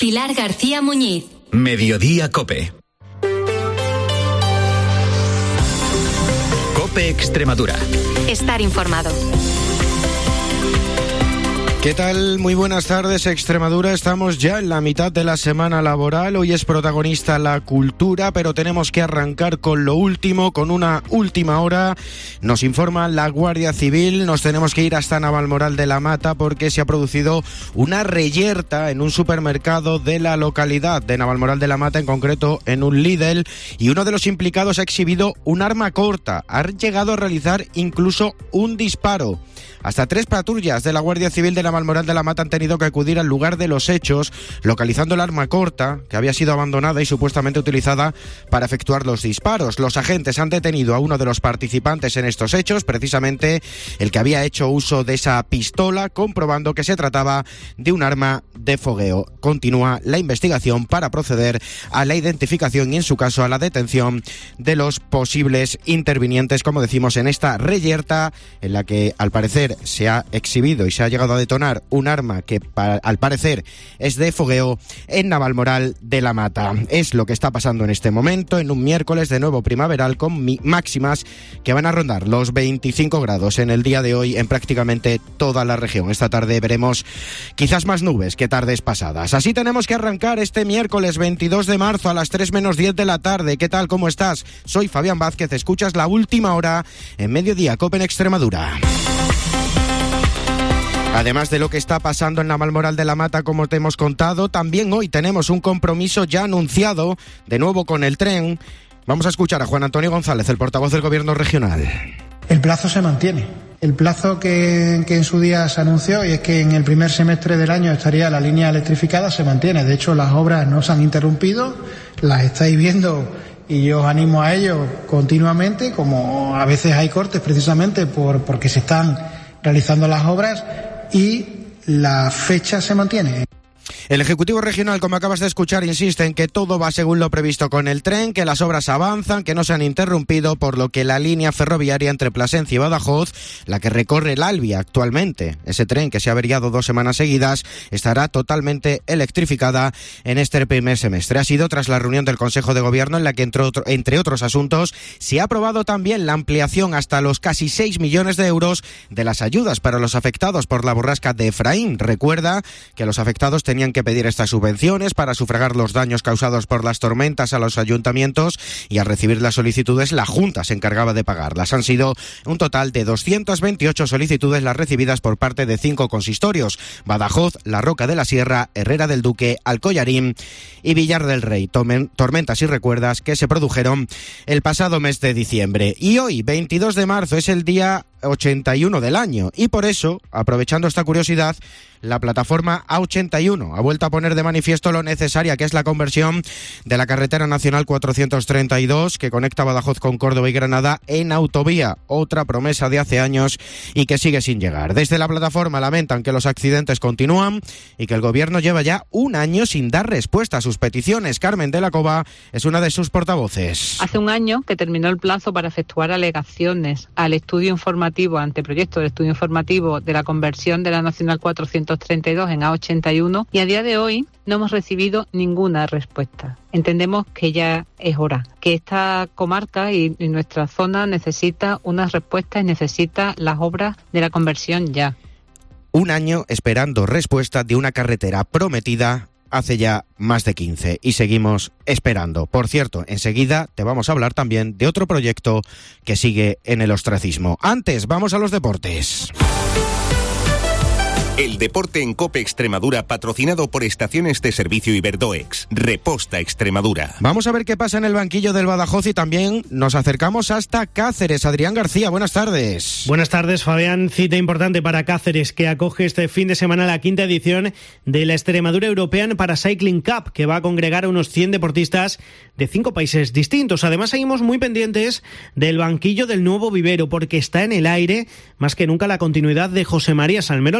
Pilar García Muñiz. Mediodía COPE. COPE Extremadura. Estar informado. ¿Qué tal? Muy buenas tardes, Extremadura. Estamos ya en la mitad de la semana laboral. Hoy es protagonista la cultura, pero tenemos que arrancar con lo último, con una última hora. Nos informa la Guardia Civil. Nos tenemos que ir hasta Navalmoral de la Mata porque se ha producido una reyerta en un supermercado de la localidad de Navalmoral de la Mata, en concreto en un Lidl, y uno de los implicados ha exhibido un arma corta. Ha llegado a realizar incluso un disparo. Hasta 3 patrullas de la Guardia Civil de Navalmoral de la Mata han tenido que acudir al lugar de los hechos, localizando el arma corta que había sido abandonada y supuestamente utilizada para efectuar los disparos. Los agentes han detenido a uno de los participantes en estos hechos, precisamente el que había hecho uso de esa pistola, comprobando que se trataba de un arma de fogueo. Continúa la investigación para proceder a la identificación y, en su caso, a la detención de los posibles intervinientes, como decimos, en esta reyerta en la que, al parecer, se ha exhibido y se ha llegado a detonar un arma que al parecer es de fogueo en Navalmoral de la Mata. Es lo que está pasando en este momento, en un miércoles de nuevo primaveral, con máximas que van a rondar los 25 grados en el día de hoy en prácticamente toda la región. Esta tarde veremos quizás más nubes que tardes pasadas. Así tenemos que arrancar este miércoles 22 de marzo a las 3 menos 10 de la tarde. ¿Qué tal? ¿Cómo estás? Soy Fabián Vázquez. Escuchas la última hora en Mediodía COPE en Extremadura. Además de lo que está pasando en Navalmoral de la Mata, como te hemos contado, también hoy tenemos un compromiso ya anunciado, de nuevo con el tren. Vamos a escuchar a Juan Antonio González, el portavoz del Gobierno regional. El plazo se mantiene. El plazo que en su día se anunció, y es que en el primer semestre del año estaría la línea electrificada, se mantiene. De hecho, las obras no se han interrumpido, las estáis viendo y yo os animo a ello continuamente, como a veces hay cortes precisamente porque se están realizando las obras, y la fecha se mantiene. El Ejecutivo Regional, como acabas de escuchar, insiste en que todo va según lo previsto con el tren, que las obras avanzan, que no se han interrumpido, por lo que la línea ferroviaria entre Plasencia y Badajoz, la que recorre el Albia actualmente, ese tren que se ha averiado 2 semanas seguidas, estará totalmente electrificada en este primer semestre. Ha sido tras la reunión del Consejo de Gobierno en la que, entre otros asuntos, se ha aprobado también la ampliación hasta los casi 6 millones de euros de las ayudas para los afectados por la borrasca de Efraín. Recuerda que los afectados tenían que pedir estas subvenciones para sufragar los daños causados por las tormentas a los ayuntamientos, y al recibir las solicitudes la Junta se encargaba de pagarlas. Han sido un total de 228 solicitudes las recibidas por parte de 5 consistorios: Badajoz, La Roca de la Sierra, Herrera del Duque, Alcoyarín y Villar del Rey. Tormentas y recuerdas que se produjeron el pasado mes de diciembre. Y hoy, 22 de marzo, es el día 81 del año, y por eso, aprovechando esta curiosidad, la plataforma A81 ha vuelto a poner de manifiesto lo necesaria que es la conversión de la carretera nacional 432 que conecta Badajoz con Córdoba y Granada en autovía, otra promesa de hace años y que sigue sin llegar. Desde la plataforma lamentan que los accidentes continúan y que el Gobierno lleva ya un año sin dar respuesta a sus peticiones. Carmen de la Cova es una de sus portavoces. Hace un año que terminó el plazo para efectuar alegaciones al estudio informativo, anteproyecto del estudio informativo de la conversión de la nacional 432 en A81, y a día de hoy no hemos recibido ninguna respuesta. Entendemos que ya es hora, que esta comarca y nuestra zona necesita una respuesta y necesita las obras de la conversión ya. Un año esperando respuesta de una carretera prometida hace ya más de 15 y seguimos esperando. Por cierto, enseguida te vamos a hablar también de otro proyecto que sigue en el ostracismo. Antes, vamos a los deportes. El deporte en COPE Extremadura, patrocinado por Estaciones de Servicio Iberdoex. Reposta Extremadura. Vamos a ver qué pasa en el banquillo del Badajoz y también nos acercamos hasta Cáceres. Adrián García, buenas tardes. Buenas tardes, Fabián. Cita importante para Cáceres, que acoge este fin de semana la 5ª edición de la Extremadura European Paracycling Cup, que va a congregar a unos 100 deportistas de 5 países distintos. Además, seguimos muy pendientes del banquillo del nuevo vivero, porque está en el aire más que nunca la continuidad de José María Salmerón. La directiva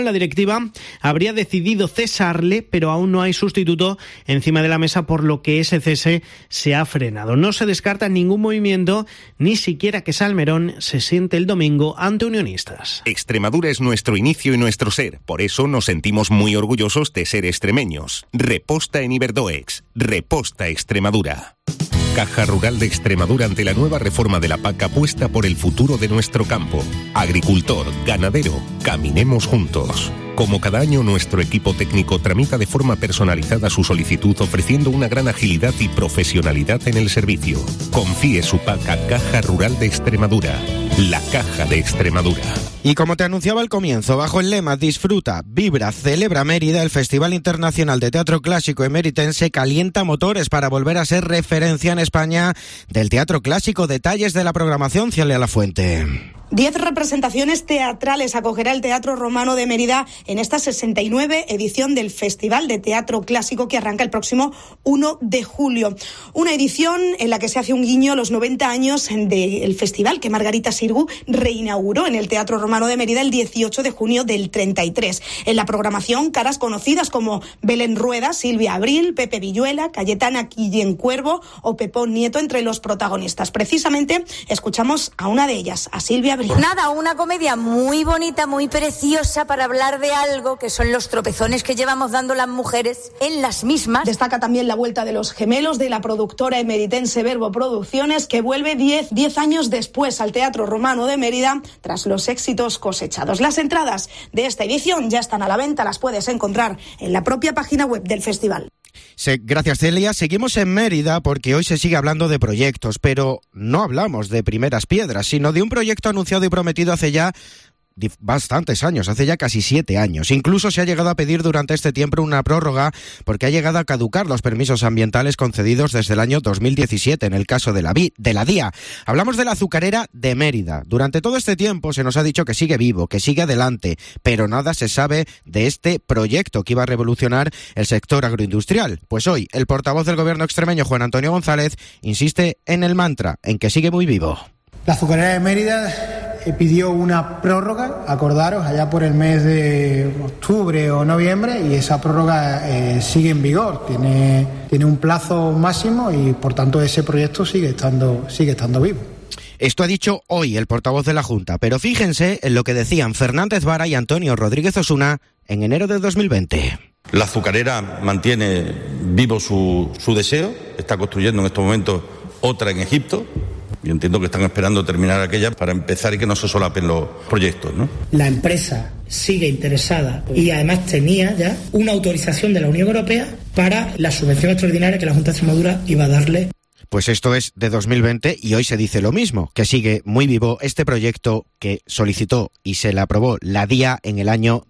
directiva habría decidido cesarle, pero aún no hay sustituto encima de la mesa, por lo que ese cese se ha frenado. No se descarta ningún movimiento, ni siquiera que Salmerón se siente el domingo ante Unionistas. Extremadura es nuestro inicio y nuestro ser, por eso nos sentimos muy orgullosos de ser extremeños. Reposta en Iberdoex. Reposta Extremadura. Caja Rural de Extremadura ante la nueva reforma de la PAC apuesta por el futuro de nuestro campo. Agricultor, ganadero, caminemos juntos. Como cada año, nuestro equipo técnico tramita de forma personalizada su solicitud, ofreciendo una gran agilidad y profesionalidad en el servicio. Confíe su PAC a Caja Rural de Extremadura, la Caja de Extremadura. Y como te anunciaba al comienzo, bajo el lema Disfruta, Vibra, Celebra Mérida, el Festival Internacional de Teatro Clásico Emeritense calienta motores para volver a ser referencia en España del teatro clásico. Detalles de la programación, Cialia Lafuente. 10 representaciones teatrales acogerá el Teatro Romano de Mérida en esta 69 edición del Festival de Teatro Clásico que arranca el próximo 1 de julio. Una edición en la que se hace un guiño a los 90 años del festival que Margarita Xirgu reinauguró en el Teatro Romano de Mérida el 18 de junio del 33. En la programación, caras conocidas como Belén Rueda, Silvia Abril, Pepe Villuela, Cayetana Guillén Cuervo o Pepón Nieto entre los protagonistas. Precisamente escuchamos a una de ellas, a Silvia Abril. Nada, una comedia muy bonita, muy preciosa para hablar de algo que son los tropezones que llevamos dando las mujeres en las mismas. Destaca también la vuelta de Los Gemelos de la productora emeritense Verbo Producciones, que vuelve 10 años después al Teatro Romano de Mérida tras los éxitos cosechados. Las entradas de esta edición ya están a la venta, las puedes encontrar en la propia página web del festival. Gracias, Celia. Seguimos en Mérida porque hoy se sigue hablando de proyectos, pero no hablamos de primeras piedras, sino de un proyecto anunciado y prometido hace ya bastantes años, hace ya casi 7 años. Incluso se ha llegado a pedir durante este tiempo una prórroga porque ha llegado a caducar los permisos ambientales concedidos desde el año 2017 en el caso de la DIA. Hablamos de la azucarera de Mérida. Durante todo este tiempo se nos ha dicho que sigue vivo, que sigue adelante, pero nada se sabe de este proyecto que iba a revolucionar el sector agroindustrial. Pues hoy el portavoz del gobierno extremeño, Juan Antonio González, insiste en el mantra, en que sigue muy vivo. La azucarera de Mérida pidió una prórroga, acordaros, allá por el mes de octubre o noviembre, y esa prórroga sigue en vigor, tiene un plazo máximo y por tanto ese proyecto sigue estando vivo. Esto ha dicho hoy el portavoz de la Junta, pero fíjense en lo que decían Fernández Vara y Antonio Rodríguez Osuna en enero de 2020. La azucarera mantiene vivo su deseo, está construyendo en estos momentos otra en Egipto. Y entiendo que están esperando terminar aquella para empezar y que no se solapen los proyectos, ¿no? La empresa sigue interesada y además tenía ya una autorización de la Unión Europea para la subvención extraordinaria que la Junta de Extremadura iba a darle. Pues esto es de 2020 y hoy se dice lo mismo, que sigue muy vivo este proyecto que solicitó y se le aprobó la DIA en el año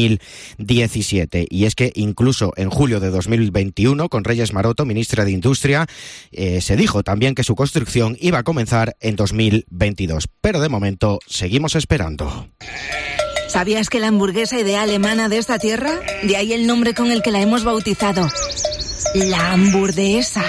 2017. Y es que incluso en julio de 2021, con Reyes Maroto, ministra de Industria, se dijo también que su construcción iba a comenzar en 2022. Pero de momento seguimos esperando. ¿Sabías que la hamburguesa ideal emana de esta tierra? De ahí el nombre con el que la hemos bautizado, la Hamburdehesa.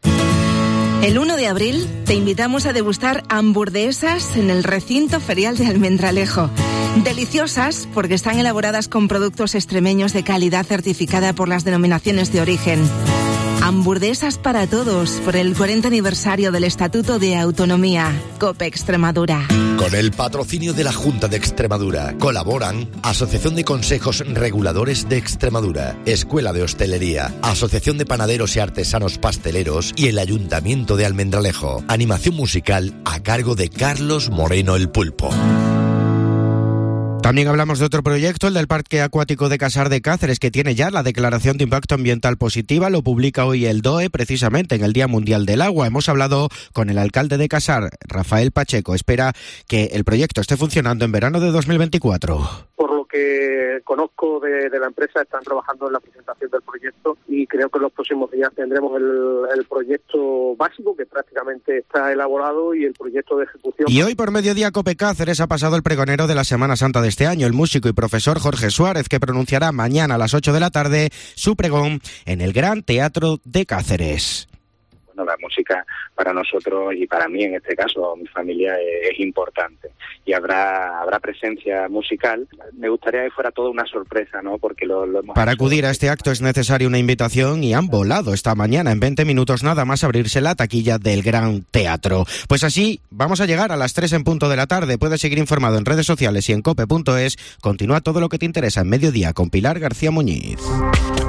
El 1 de abril te invitamos a degustar hamburdehesas en el recinto ferial de Almendralejo. Deliciosas porque están elaboradas con productos extremeños de calidad certificada por las denominaciones de origen. Hamburdehesas para todos por el 40 aniversario del Estatuto de Autonomía. COPE Extremadura. Con el patrocinio de la Junta de Extremadura colaboran Asociación de Consejos Reguladores de Extremadura, Escuela de Hostelería, Asociación de Panaderos y Artesanos Pasteleros y el Ayuntamiento de Almendralejo. Animación musical a cargo de Carlos Moreno el Pulpo. También hablamos de otro proyecto, el del Parque Acuático de Casar de Cáceres, que tiene ya la declaración de impacto ambiental positiva. Lo publica hoy el DOE, precisamente en el Día Mundial del Agua. Hemos hablado con el alcalde de Casar, Rafael Pacheco. Espera que el proyecto esté funcionando en verano de 2024. Por lo que conozco de la empresa, están trabajando en la presentación del proyecto y creo que en los próximos días tendremos el proyecto básico, que prácticamente está elaborado, y el proyecto de ejecución. Y hoy por mediodía COPE Cáceres ha pasado el pregonero de la Semana Santa de este año, el músico y profesor Jorge Suárez, que pronunciará mañana a las 8 de la tarde su pregón en el Gran Teatro de Cáceres. Bueno, la música para nosotros y para mí en este caso, mi familia, es importante. Y habrá presencia musical. Me gustaría que fuera toda una sorpresa, ¿no? Porque lo hemos Para hecho. acudir a este acto es necesaria una invitación y han volado esta mañana. En 20 minutos nada más abrirse la taquilla del Gran Teatro. Pues así vamos a llegar a las 3 en punto de la tarde. Puedes seguir informado en redes sociales y en cope.es. Continúa todo lo que te interesa en Mediodía con Pilar García Muñiz.